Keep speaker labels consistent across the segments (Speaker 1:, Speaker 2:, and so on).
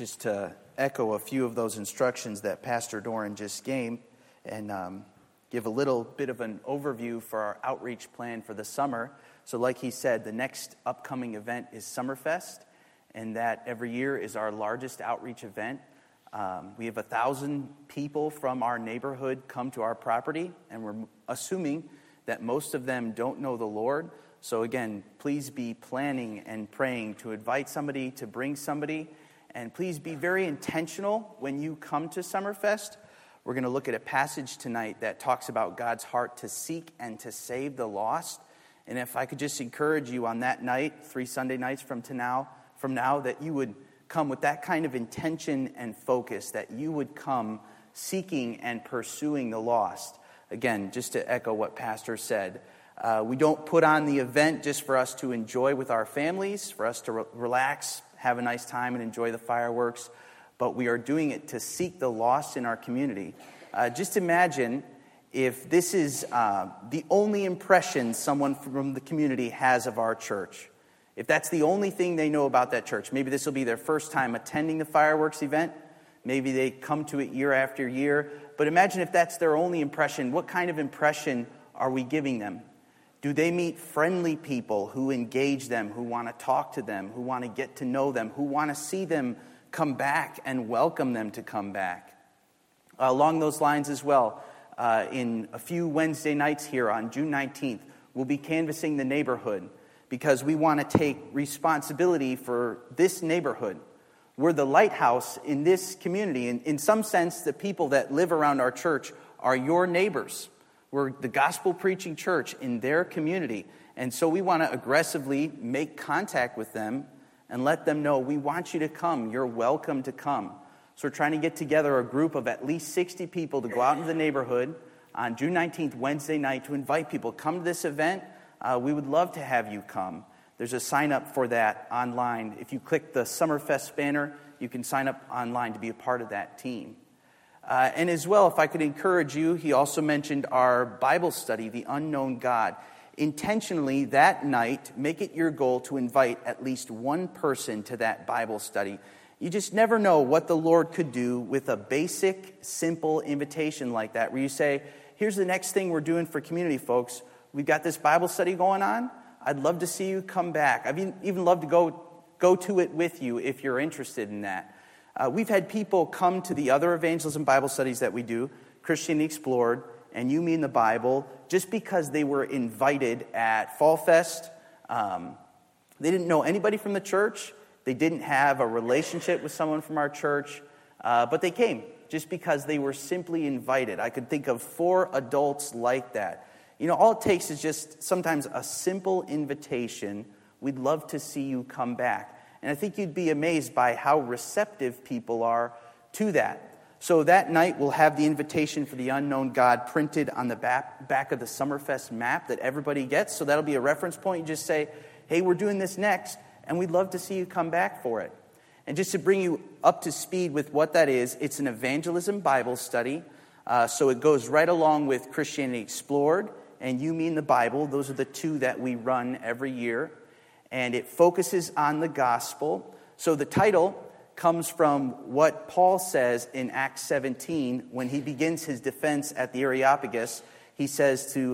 Speaker 1: just to echo a few of those instructions that Pastor Doran just gave and give a little bit of an overview for our outreach plan for the summer. So like he said, the next upcoming event is Summerfest, and that every year is our largest outreach event. We have 1,000 people from our neighborhood come to our property, and we're assuming that most of them don't know the Lord. So again, please be planning and praying to invite somebody, to bring somebody, and please be very intentional when you come to Summerfest. We're going to look at a passage tonight that talks about God's heart to seek and to save the lost. And if I could just encourage you on that night, 3 Sunday nights from now, that you would come with that kind of intention and focus, that you would come seeking and pursuing the lost. Again, just to echo what Pastor said, we don't put on the event just for us to enjoy with our families, for us to relax, have a nice time, and enjoy the fireworks, but we are doing it to seek the lost in our community. Just imagine if this is the only impression someone from the community has of our church. If that's the only thing they know about that church, maybe this will be their first time attending the fireworks event. Maybe they come to it year after year. But imagine if that's their only impression. What kind of impression are we giving them? Do they meet friendly people who engage them, who want to talk to them, who want to get to know them, who want to see them come back and welcome them to come back? Along those lines as well, in a few Wednesday nights here on June 19th, we'll be canvassing the neighborhood because we want to take responsibility for this neighborhood. We're the lighthouse in this community. In some sense, the people that live around our church are your neighbors. We're the gospel-preaching church in their community. And so we want to aggressively make contact with them and let them know, we want you to come. You're welcome to come. So we're trying to get together a group of at least 60 people to go out into the neighborhood on June 19th, Wednesday night, to invite people. Come to this event. We would love to have you come. There's a sign-up for that online. If you click the Summerfest banner, you can sign up online to be a part of that team. And as well, if I could encourage you, he also mentioned our Bible study, The Unknown God. Intentionally, that night, make it your goal to invite at least one person to that Bible study. You just never know what the Lord could do with a basic, simple invitation like that, where you say, here's the next thing we're doing for community folks. We've got this Bible study going on. I'd love to see you come back. I'd even love to go to it with you if you're interested in that. We've had people come to the other evangelism Bible studies that we do, Christianity Explored, and You Mean the Bible, just because they were invited at Fall Fest. They didn't know anybody from the church. They didn't have a relationship with someone from our church, but they came just because they were simply invited. I could think of 4 adults like that. You know, all it takes is just sometimes a simple invitation. We'd love to see you come back. And I think you'd be amazed by how receptive people are to that. So that night, we'll have the invitation for the unknown God printed on the back of the Summerfest map that everybody gets. So that'll be a reference point. You just say, hey, we're doing this next, and we'd love to see you come back for it. And just to bring you up to speed with what that is, it's an evangelism Bible study. So it goes right along with Christianity Explored and You Mean the Bible. Those are the 2 that we run every year. And it focuses on the gospel. So the title comes from what Paul says in Acts 17 when he begins his defense at the Areopagus. He says to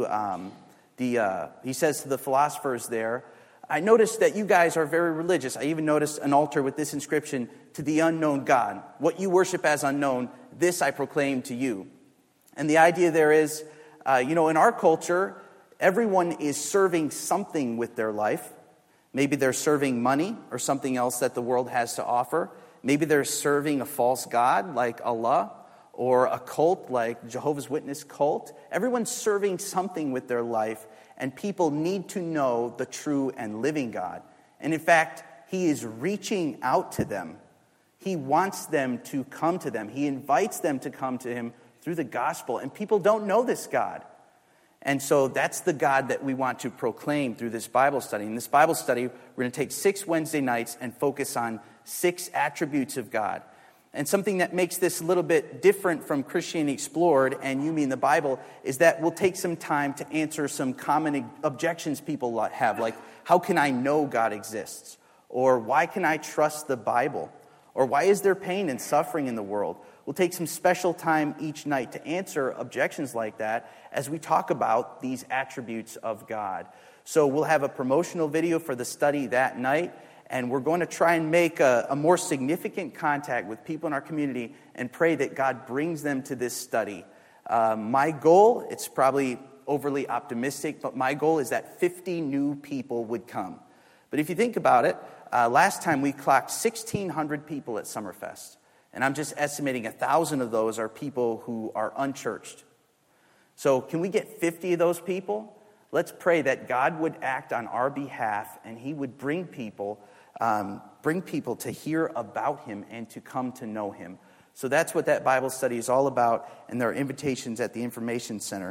Speaker 1: the philosophers there, I noticed that you guys are very religious. I even noticed an altar with this inscription, to the unknown God. What you worship as unknown, this I proclaim to you. And the idea there is, in our culture, everyone is serving something with their life. Maybe they're serving money or something else that the world has to offer. Maybe they're serving a false god like Allah or a cult like Jehovah's Witness cult. Everyone's serving something with their life, and people need to know the true and living God. And in fact, He is reaching out to them. He wants them to come to them. He invites them to come to Him through the gospel, and people don't know this God. And so that's the God that we want to proclaim through this Bible study. In this Bible study, we're going to take 6 Wednesday nights and focus on 6 attributes of God. And something that makes this a little bit different from Christianity Explored and You Mean the Bible is that we'll take some time to answer some common objections people have, like, how can I know God exists? Or why can I trust the Bible? Or why is there pain and suffering in the world? We'll take some special time each night to answer objections like that as we talk about these attributes of God. So we'll have a promotional video for the study that night, and we're going to try and make a more significant contact with people in our community and pray that God brings them to this study. My goal, it's probably overly optimistic, but my goal is that 50 new people would come. But if you think about it, last time we clocked 1,600 people at Summerfest. And I'm just estimating 1,000 of those are people who are unchurched. So can we get 50 of those people? Let's pray that God would act on our behalf and he would bring people to hear about him and to come to know him. So that's what that Bible study is all about, and there are invitations at the Information Center.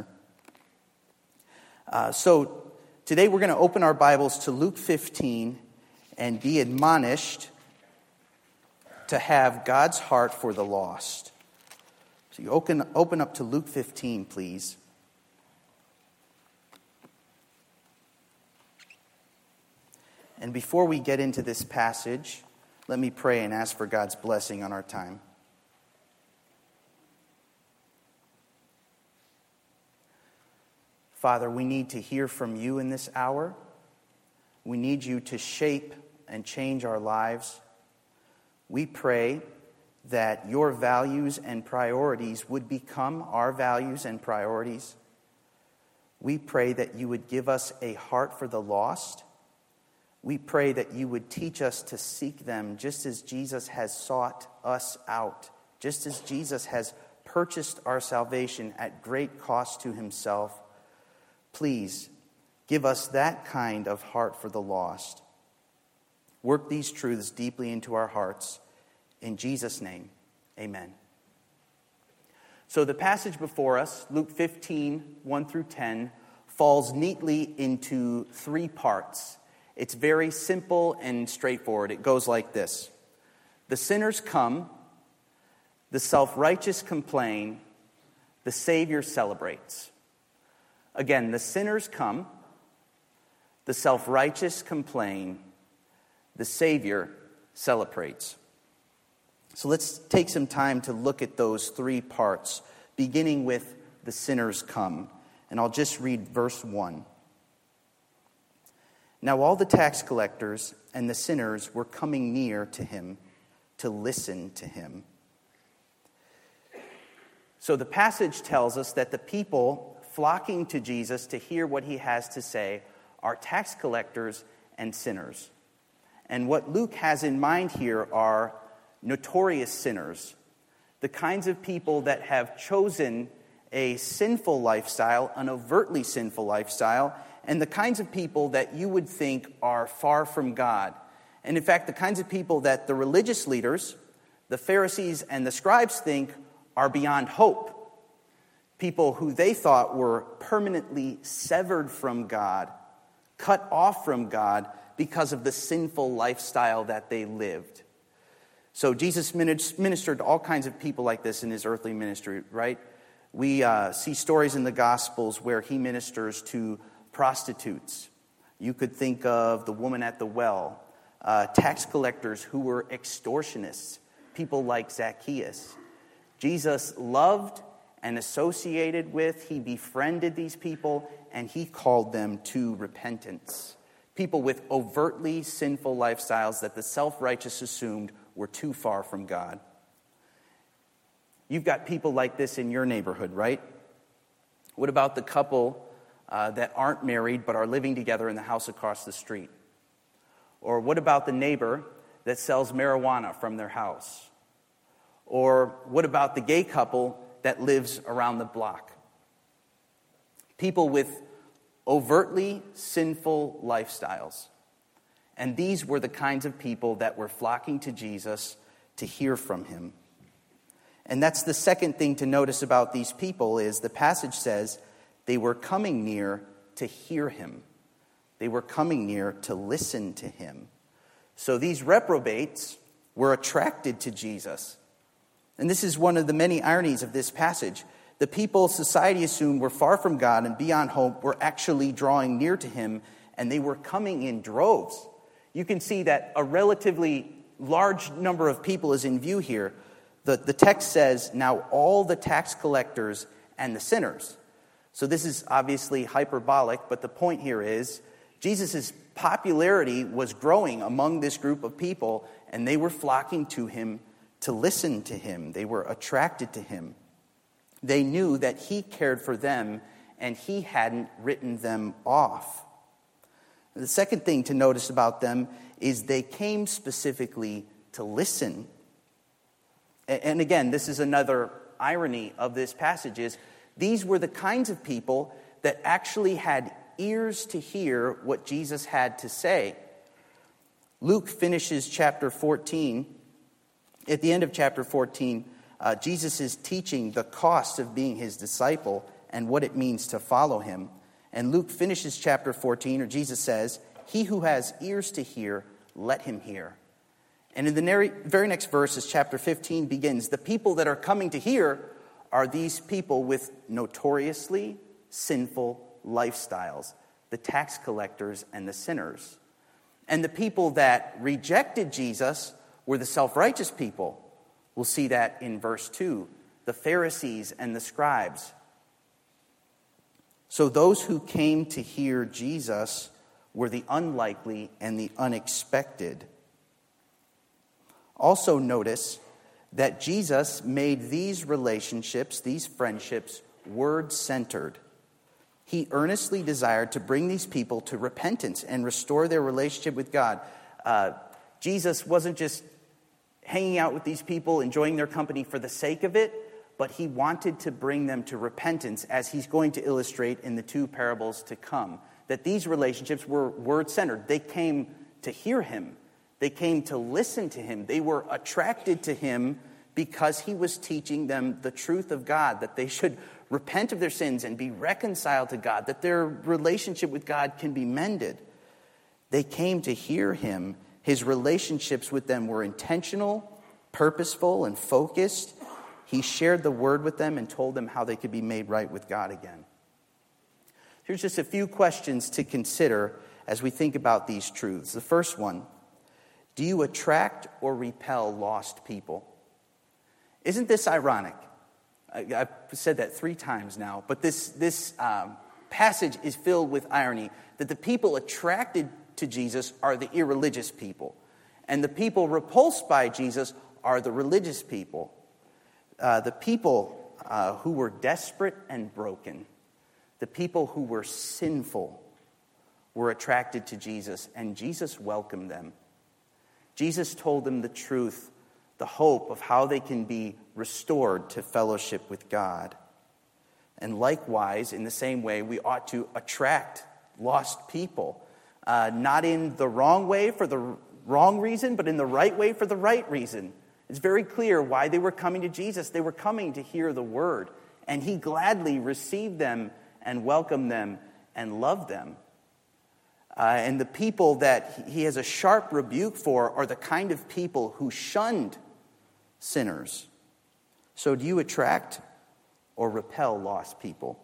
Speaker 1: So today we're going to open our Bibles to Luke 15 and be admonished to have God's heart for the lost. So you open up to Luke 15, please. And before we get into this passage, let me pray and ask for God's blessing on our time. Father, we need to hear from you in this hour. We need you to shape and change our lives. We pray that your values and priorities would become our values and priorities. We pray that you would give us a heart for the lost. We pray that you would teach us to seek them just as Jesus has sought us out, just as Jesus has purchased our salvation at great cost to himself. Please give us that kind of heart for the lost. Work these truths deeply into our hearts. In Jesus' name, amen. So the passage before us, Luke 15, 1 through 10, falls neatly into 3 parts. It's very simple and straightforward. It goes like this. The sinners come, the self-righteous complain, the Savior celebrates. Again, the sinners come, the self-righteous complain, the Savior celebrates. So let's take some time to look at those 3 parts, beginning with the sinners come. And I'll just read verse 1. Now all the tax collectors and the sinners were coming near to him to listen to him. So the passage tells us that the people flocking to Jesus to hear what he has to say are tax collectors and sinners. And what Luke has in mind here are notorious sinners, the kinds of people that have chosen a sinful lifestyle, an overtly sinful lifestyle, and the kinds of people that you would think are far from God. And in fact, the kinds of people that the religious leaders, the Pharisees and the scribes think are beyond hope. People who they thought were permanently severed from God, cut off from God because of the sinful lifestyle that they lived. So Jesus ministered to all kinds of people like this in his earthly ministry, right? We see stories in the Gospels where he ministers to prostitutes. You could think of the woman at the well, tax collectors who were extortionists, people like Zacchaeus. Jesus loved and associated with, he befriended these people, and he called them to repentance. People with overtly sinful lifestyles that the self-righteous assumed were too far from God. You've got people like this in your neighborhood, right? What about the couple that aren't married but are living together in the house across the street? Or what about the neighbor that sells marijuana from their house? Or what about the gay couple that lives around the block? People with overtly sinful lifestyles. And these were the kinds of people that were flocking to Jesus to hear from him. And that's the second thing to notice about these people is the passage says they were coming near to hear him. They were coming near to listen to him. So these reprobates were attracted to Jesus. And this is one of the many ironies of this passage. The people society assumed were far from God and beyond hope were actually drawing near to him, and they were coming in droves. You can see that a relatively large number of people is in view here. The text says, now all the tax collectors and the sinners. So this is obviously hyperbolic, but the point here is Jesus' popularity was growing among this group of people, and they were flocking to him to listen to him. They were attracted to him. They knew that he cared for them, and he hadn't written them off. The second thing to notice about them is they came specifically to listen. And again, this is another irony of this passage is these were the kinds of people that actually had ears to hear what Jesus had to say. Luke finishes chapter 14. At the end of chapter 14, Jesus is teaching the cost of being his disciple and what it means to follow him. And Luke finishes chapter 14, or Jesus says, "He who has ears to hear, let him hear." And in the very next verses, chapter 15 begins, the people that are coming to hear are these people with notoriously sinful lifestyles, the tax collectors and the sinners. And the people that rejected Jesus were the self-righteous people. We'll see that in verse 2, the Pharisees and the scribes. So those who came to hear Jesus were the unlikely and the unexpected. Also notice that Jesus made these relationships, these friendships, word-centered. He earnestly desired to bring these people to repentance and restore their relationship with God. Jesus wasn't just hanging out with these people, enjoying their company for the sake of it, but he wanted to bring them to repentance, as he's going to illustrate in the two parables to come. That these relationships were word-centered. They came to hear him. They came to listen to him. They were attracted to him because he was teaching them the truth of God, that they should repent of their sins and be reconciled to God, that their relationship with God can be mended. They came to hear him. His relationships with them were intentional, purposeful, and focused. He shared the word with them and told them how they could be made right with God again. Here's just a few questions to consider as we think about these truths. The first one, do you attract or repel lost people? Isn't this ironic? I've said that 3 times now, but this passage is filled with irony, that the people attracted to Jesus are the irreligious people, and the people repulsed by Jesus are the religious people. The people who were desperate and broken, the people who were sinful, were attracted to Jesus, and Jesus welcomed them. Jesus told them the truth, the hope of how they can be restored to fellowship with God. And likewise, in the same way, we ought to attract lost people, not in the wrong way for the wrong reason, but in the right way for the right reason. It's very clear why they were coming to Jesus. They were coming to hear the word, and he gladly received them and welcomed them and loved them. And the people that he has a sharp rebuke for are the kind of people who shunned sinners. So do you attract or repel lost people?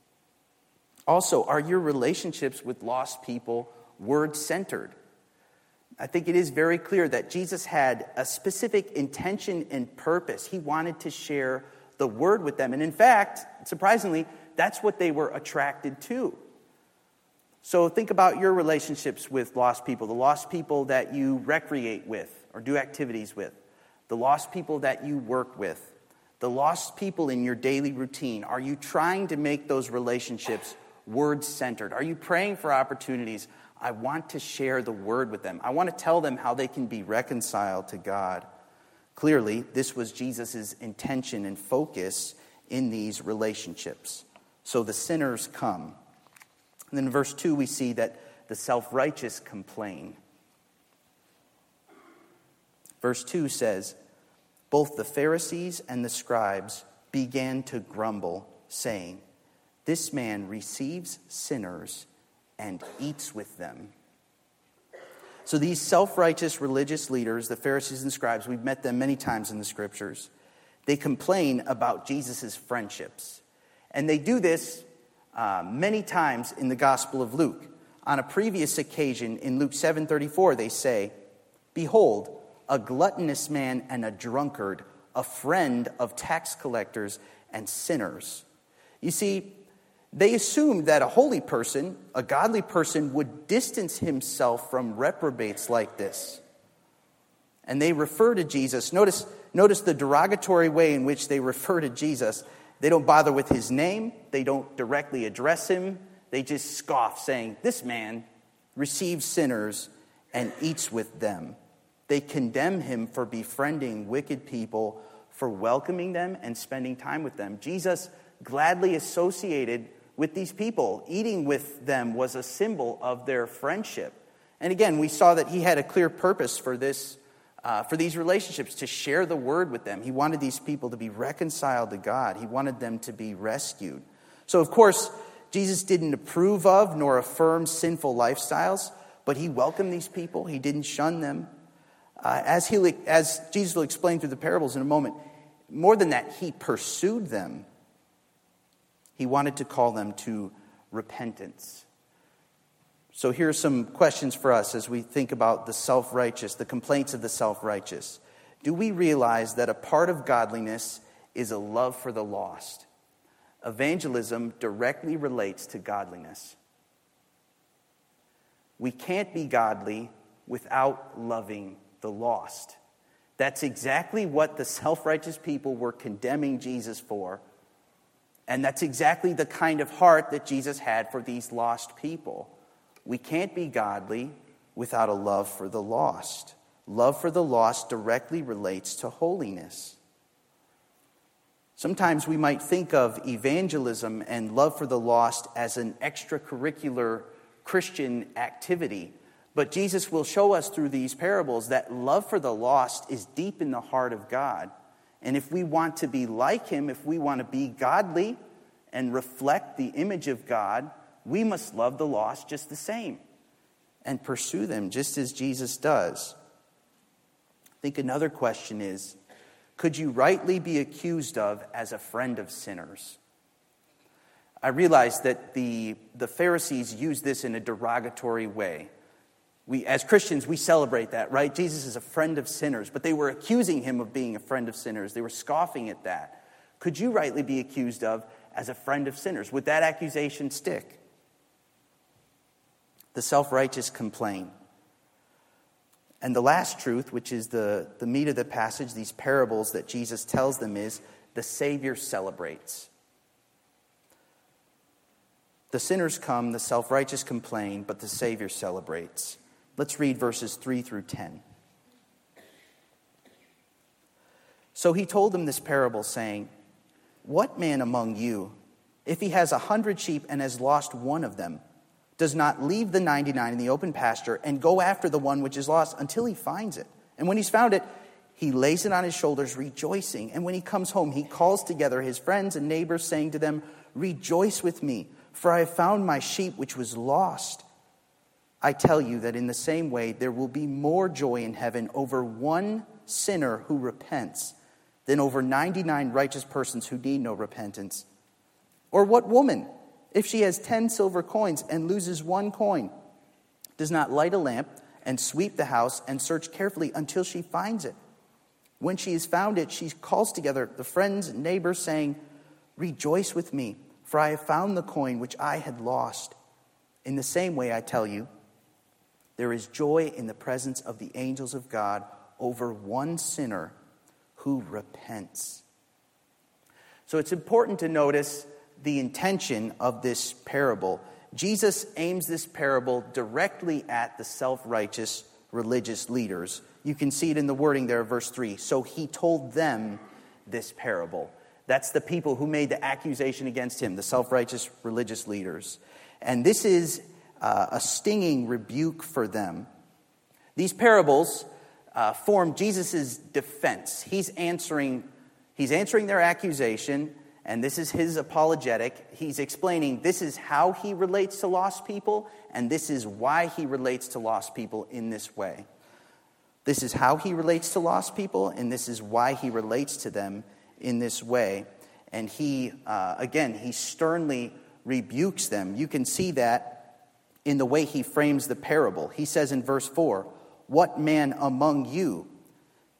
Speaker 1: Also, are your relationships with lost people word-centered? I think it is very clear that Jesus had a specific intention and purpose. He wanted to share the word with them. And in fact, surprisingly, that's what they were attracted to. So think about your relationships with lost people, the lost people that you recreate with or do activities with, the lost people that you work with, the lost people in your daily routine. Are you trying to make those relationships word-centered? Are you praying for opportunities? I want to share the word with them. I want to tell them how they can be reconciled to God. Clearly, this was Jesus' intention and focus in these relationships. So the sinners come. And then in verse 2, we see that the self-righteous complain. Verse 2 says, both the Pharisees and the scribes began to grumble, saying, this man receives sinners and eats with them. So these self-righteous religious leaders, the Pharisees and scribes, we've met them many times in the scriptures. They complain about Jesus' friendships. And they do this many times in the Gospel of Luke. On a previous occasion in Luke 7:34, they say, behold, a gluttonous man and a drunkard, a friend of tax collectors and sinners. You see, they assumed that a holy person, a godly person, would distance himself from reprobates like this. And they refer to Jesus. Notice the derogatory way in which they refer to Jesus. They don't bother with his name. They don't directly address him. They just scoff, saying, "This man receives sinners and eats with them." They condemn him for befriending wicked people, for welcoming them and spending time with them. Jesus gladly associated with these people. Eating with them was a symbol of their friendship. And again, we saw that he had a clear purpose for this, for these relationships, to share the word with them. He wanted these people to be reconciled to God. He wanted them to be rescued. So, of course, Jesus didn't approve of nor affirm sinful lifestyles, but he welcomed these people. He didn't shun them. As Jesus will explain through the parables in a moment, more than that, he pursued them. He wanted to call them to repentance. So here are some questions for us as we think about the self-righteous, the complaints of the self-righteous. Do we realize that a part of godliness is a love for the lost? Evangelism directly relates to godliness. We can't be godly without loving the lost. That's exactly what the self-righteous people were condemning Jesus for. And that's exactly the kind of heart that Jesus had for these lost people. We can't be godly without a love for the lost. Love for the lost directly relates to holiness. Sometimes we might think of evangelism and love for the lost as an extracurricular Christian activity. But Jesus will show us through these parables that love for the lost is deep in the heart of God. And if we want to be like him, if we want to be godly and reflect the image of God, we must love the lost just the same and pursue them just as Jesus does. I think another question is, could you rightly be accused of as a friend of sinners? I realize that the Pharisees use this in a derogatory way. As Christians, we celebrate that, right? Jesus is a friend of sinners, but they were accusing him of being a friend of sinners. They were scoffing at that. Could you rightly be accused of as a friend of sinners? Would that accusation stick? The self-righteous complain. And the last truth, which is the meat of the passage, these parables that Jesus tells them, is the Savior celebrates. The sinners come, the self-righteous complain, but the Savior celebrates. Let's read verses 3 through 10. So he told them this parable, saying, "What man among you, if he has 100 sheep and has lost one of them, does not leave the 99 in the open pasture and go after the one which is lost until he finds it? And when he's found it, he lays it on his shoulders, rejoicing. And when he comes home, he calls together his friends and neighbors, saying to them, 'Rejoice with me, for I have found my sheep which was lost.' I tell you that in the same way there will be more joy in heaven over one sinner who repents than over 99 righteous persons who need no repentance. Or what woman, if she has 10 silver coins and loses one coin, does not light a lamp and sweep the house and search carefully until she finds it? When she has found it, she calls together the friends and neighbors, saying, 'Rejoice with me, for I have found the coin which I had lost.' In the same way, I tell you, there is joy in the presence of the angels of God over one sinner who repents." So it's important to notice the intention of this parable. Jesus aims this parable directly at the self-righteous religious leaders. You can see it in the wording there, verse 3. So he told them this parable. That's the people who made the accusation against him, the self-righteous religious leaders. And this is a stinging rebuke for them. These parables form Jesus' defense. He's answering their accusation, and this is his apologetic. He's explaining this is how he relates to lost people, and this is why he relates to lost people in this way. This is how he relates to lost people, and this is why he relates to them in this way. And he sternly rebukes them. You can see that in the way he frames the parable. He says in verse 4, "What man among you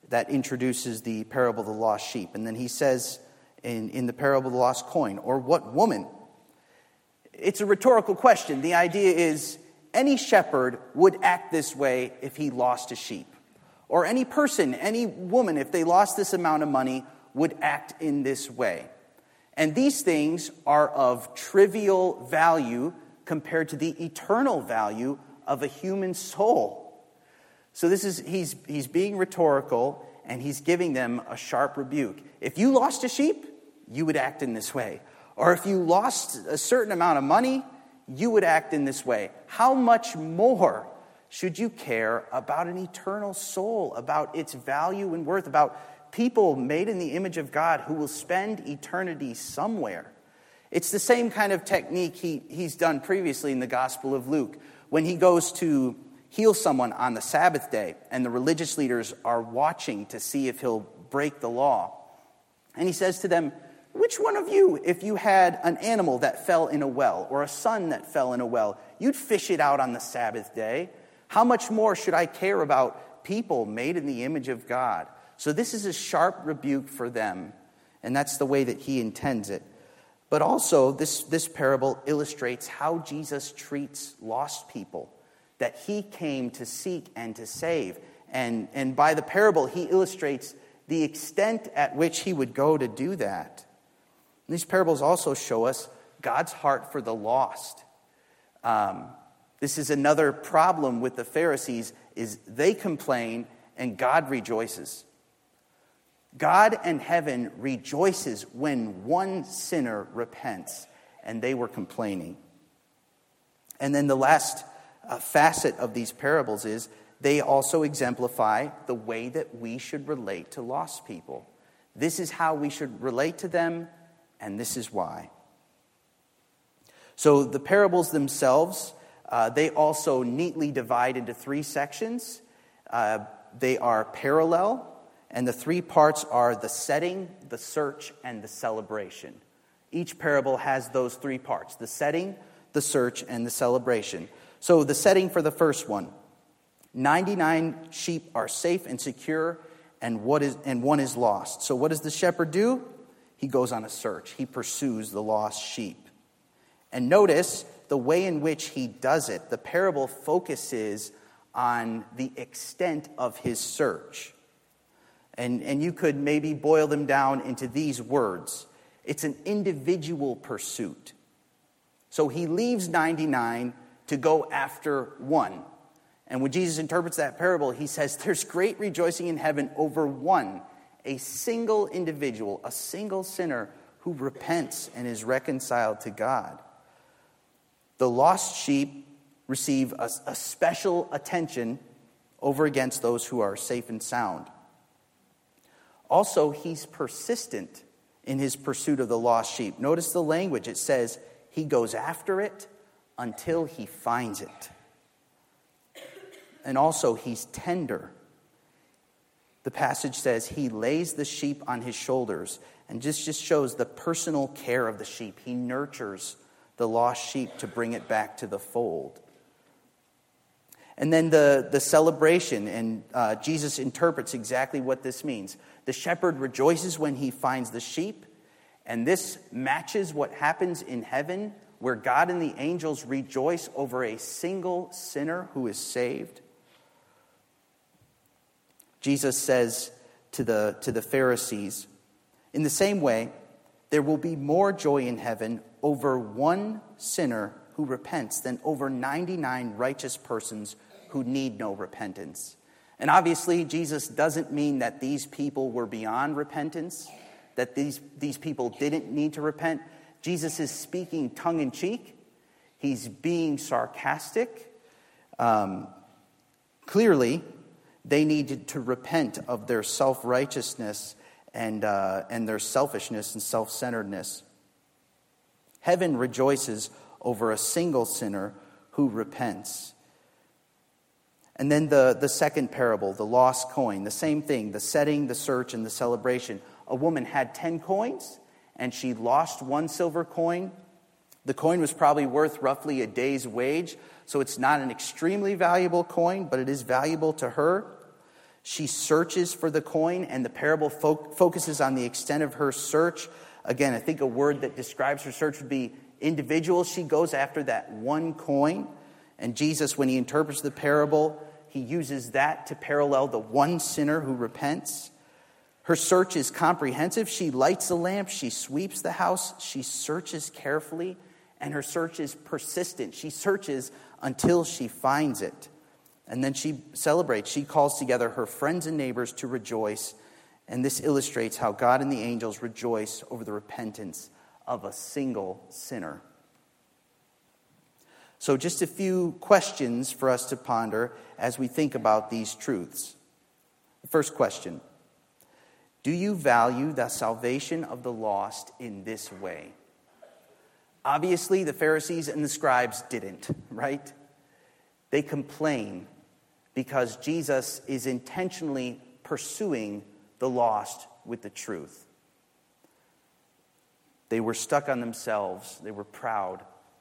Speaker 1: that introduces the parable of the lost sheep. And then he says in the parable of the lost coin, or what woman? It's a rhetorical question. The idea is any shepherd would act this way if he lost a sheep. Or any person, any woman, if they lost this amount of money, would act in this way. And these things are of trivial value compared to the eternal value of a human soul. So he's being rhetorical, and he's giving them a sharp rebuke. If you lost a sheep, you would act in this way. Or if you lost a certain amount of money, you would act in this way. How much more should you care about an eternal soul, about its value and worth, about people made in the image of God who will spend eternity somewhere? It's the same kind of technique he's done previously in the Gospel of Luke. When he goes to heal someone on the Sabbath day, and the religious leaders are watching to see if he'll break the law. And he says to them, which one of you, if you had an animal that fell in a well, or a son that fell in a well, you'd fish it out on the Sabbath day? How much more should I care about people made in the image of God? So this is a sharp rebuke for them, and that's the way that he intends it. But also, this parable illustrates how Jesus treats lost people, that he came to seek and to save. And by the parable, he illustrates the extent at which he would go to do that. And these parables also show us God's heart for the lost. This is another problem with the Pharisees, is they complain and God rejoices. God and heaven rejoices when one sinner repents, and they were complaining. And then the last facet of these parables is they also exemplify the way that we should relate to lost people. This is how we should relate to them, and this is why. So the parables themselves, they also neatly divide into three sections. They are parallel, and the three parts are the setting, the search, and the celebration. Each parable has those three parts: the setting, the search, and the celebration. So the setting for the first one: 99 sheep are safe and secure, and one is lost. So what does the shepherd do? He goes on a search. He pursues the lost sheep. And notice the way in which he does it. The parable focuses on the extent of his search. And you could maybe boil them down into these words. It's an individual pursuit. So he leaves 99 to go after one. And when Jesus interprets that parable, he says there's great rejoicing in heaven over one, a single individual, a single sinner who repents and is reconciled to God. The lost sheep receive a special attention over against those who are safe and sound. Also, he's persistent in his pursuit of the lost sheep. Notice the language. It says he goes after it until he finds it. And also, he's tender. The passage says he lays the sheep on his shoulders, and just shows the personal care of the sheep. He nurtures the lost sheep to bring it back to the fold. And then the celebration, and Jesus interprets exactly what this means. The shepherd rejoices when he finds the sheep, and this matches what happens in heaven, where God and the angels rejoice over a single sinner who is saved. Jesus says to the Pharisees, in the same way, there will be more joy in heaven over one sinner who repents than over 99 righteous persons who need no repentance. And obviously, Jesus doesn't mean that these people were beyond repentance, that these people didn't need to repent. Jesus is speaking tongue-in-cheek. He's being sarcastic. Clearly, they needed to repent of their self-righteousness and their selfishness and self-centeredness. Heaven rejoices over a single sinner who repents. And then the second parable, the lost coin, the same thing, the setting, the search, and the celebration. A woman had 10 coins, and she lost one silver coin. The coin was probably worth roughly a day's wage, so it's not an extremely valuable coin, but it is valuable to her. She searches for the coin, and the parable focuses on the extent of her search. Again, I think a word that describes her search would be individual. She goes after that one coin. And Jesus, when he interprets the parable, he uses that to parallel the one sinner who repents. Her search is comprehensive. She lights a lamp. She sweeps the house. She searches carefully. And her search is persistent. She searches until she finds it. And then she celebrates. She calls together her friends and neighbors to rejoice. And this illustrates how God and the angels rejoice over the repentance of a single sinner. So just a few questions for us to ponder as we think about these truths. The first question: do you value the salvation of the lost in this way? Obviously, the Pharisees and the scribes didn't, right? They complain because Jesus is intentionally pursuing the lost with the truth. They were stuck on themselves. They were proud.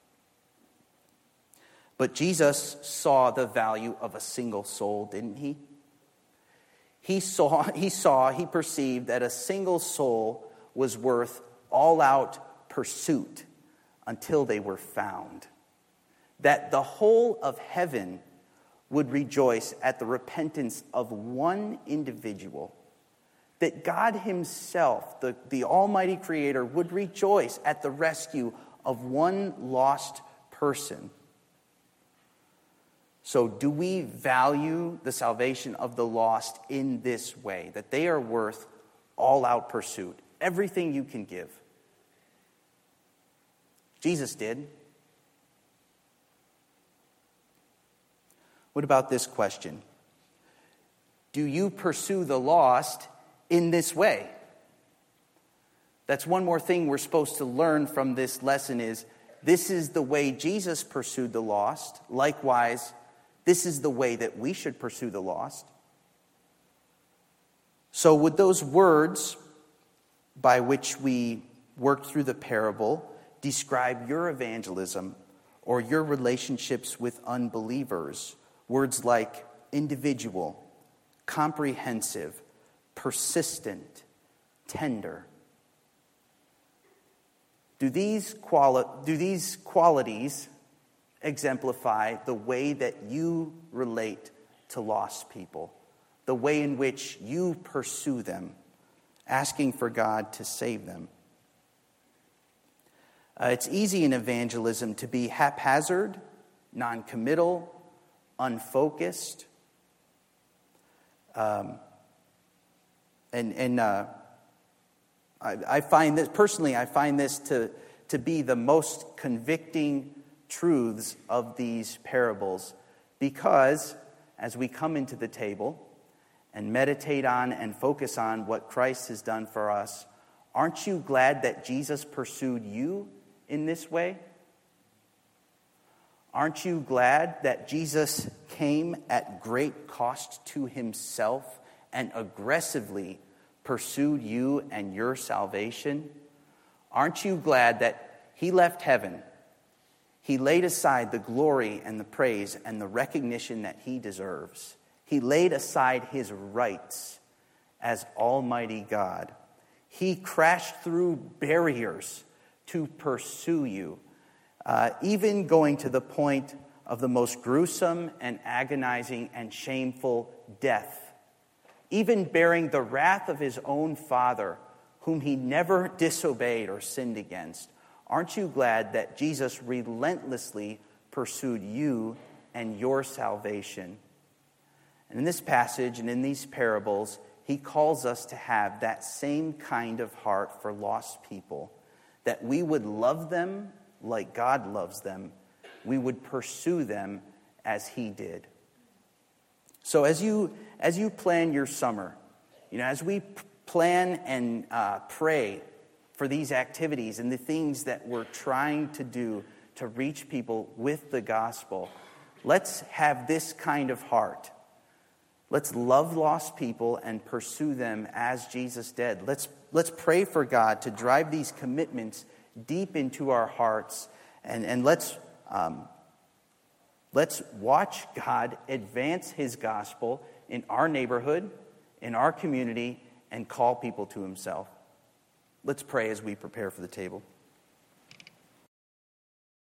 Speaker 1: But Jesus saw the value of a single soul, didn't he? He perceived that a single soul was worth all-out pursuit until they were found. That the whole of heaven would rejoice at the repentance of one individual. That God himself, the Almighty Creator, would rejoice at the rescue of one lost person. So do we value the salvation of the lost in this way? That they are worth all-out pursuit. Everything you can give. Jesus did. What about this question? Do you pursue the lost in this way? That's one more thing we're supposed to learn from this lesson is this is the way Jesus pursued the lost. Likewise, this is the way that we should pursue the lost. So would those words by which we worked through the parable describe your evangelism or your relationships with unbelievers? Words like individual, comprehensive, persistent, tender. Do these qualities exemplify the way that you relate to lost people, the way in which you pursue them, asking for God to save them? It's easy in evangelism to be haphazard, non-committal, unfocused. I find this to be the most convicting truths of these parables, because as we come into the table and meditate on and focus on what Christ has done for us, aren't you glad that Jesus pursued you in this way? Aren't you glad that Jesus came at great cost to himself and aggressively pursued you and your salvation? Aren't you glad that he left heaven? He laid aside the glory and the praise and the recognition that he deserves. He laid aside his rights as Almighty God. He crashed through barriers to pursue you. Even going to the point of the most gruesome and agonizing and shameful death. Even bearing the wrath of his own Father, whom he never disobeyed or sinned against. Aren't you glad that Jesus relentlessly pursued you and your salvation? And in this passage and in these parables, he calls us to have that same kind of heart for lost people, that we would love them like God loves them. We would pursue them as he did. So as you plan your summer, as we plan and pray for these activities and the things that we're trying to do to reach people with the gospel, let's have this kind of heart. Let's love lost people and pursue them as Jesus did. Let's pray for God to drive these commitments deep into our hearts, and let's watch God advance his gospel in our neighborhood, in our community, and call people to himself. Let's pray as we prepare for the table.